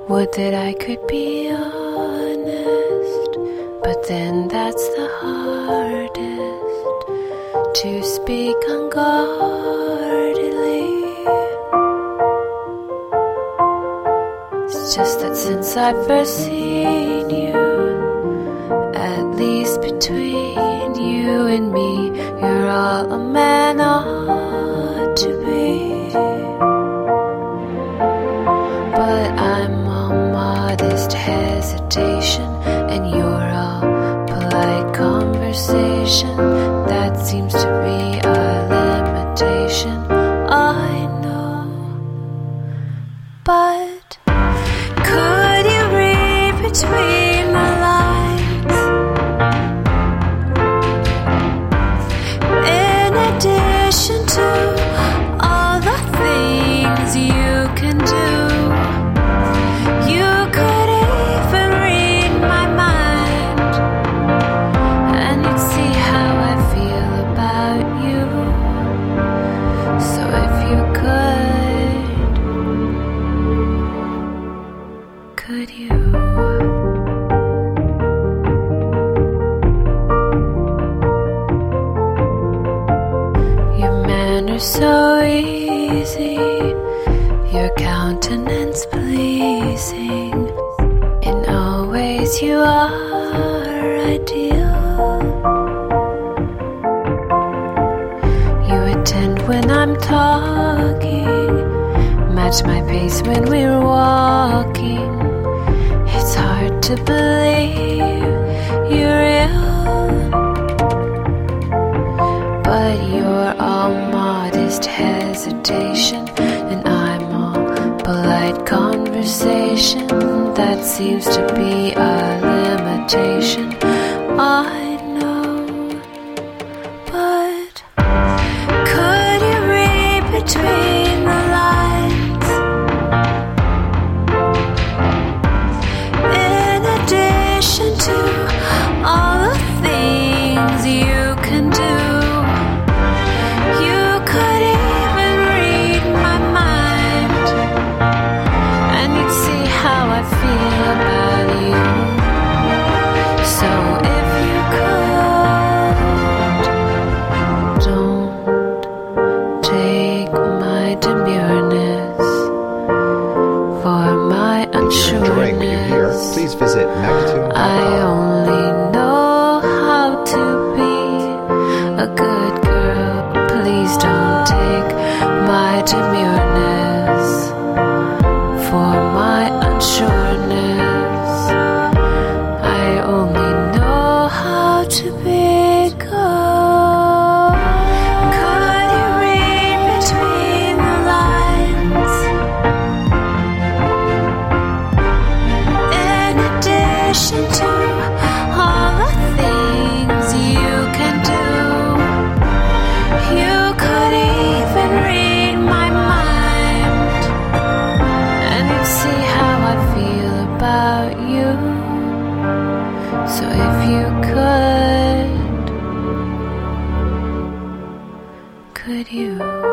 Would that I could be honest, but then that's the hardest, to speak unguardedly. It's just that since I've first seen you, at least between you and me, you're all a man ought to be. But I'm all modest hesitation, and you're all polite conversation. That seems to be a limitation, I know. But could you read between the lines? In addition to all the things you can do, you could even read my mind, and you'd see how I feel about you. So if you could you? Your manner's so easy, your countenance pleasing. In all ways you are ideal. You attend when I'm talking, match my pace when we're walking. It's hard to believe you're real, but you're all modest hesitation, and I'm all polite conversation. That seems to be a limitation, I know. But could you read between the lines? In addition to all the things you can do, you could even read my mind, and you'd see how I feel about you. So if you could, don't take my demureness for my Enjoying what you hear, unsureness. please visit I magnitude.com. only know how to be a good girl. Please don't take my demureness for my unsureness. I only know how to be good. Could you read between the lines? In addition to all the things you can do, you could even read my mind, and you'd see how I feel about you. So if you could you?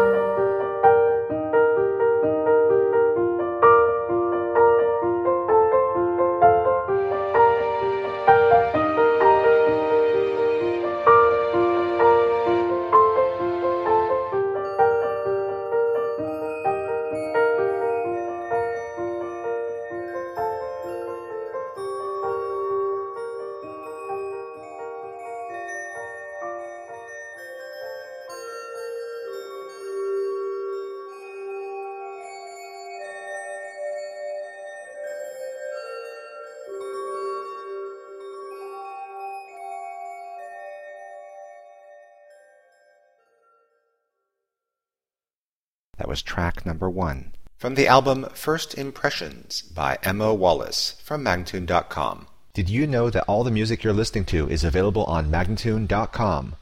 That was track number 1 from the album First Impressions by Emma Wallace from Magnatune.com. Did you know that all the music you're listening to is available on Magnatune.com?